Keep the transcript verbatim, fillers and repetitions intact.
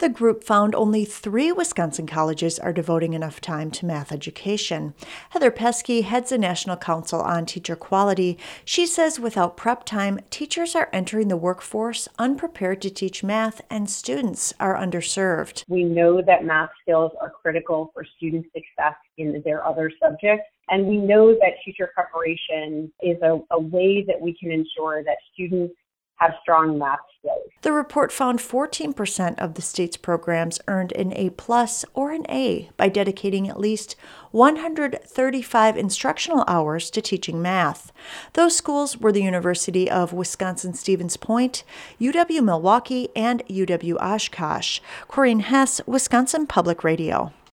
The group found only three Wisconsin colleges are devoting enough time to math education. Heather Pesky heads the National Council on Teacher Quality. She says without prep time, teachers are entering the workforce unprepared to teach math and students are underserved. We know that math skills are critical for student success in their other subjects. And we know that teacher preparation is a, a way that we can ensure that students have strong math skills. The report found fourteen percent of the state's programs earned an A plus or an A by dedicating at least one hundred thirty-five instructional hours to teaching math. Those schools were the University of Wisconsin-Stevens Point, U W-Milwaukee, and U W-Oshkosh. Corinne Hess, Wisconsin Public Radio.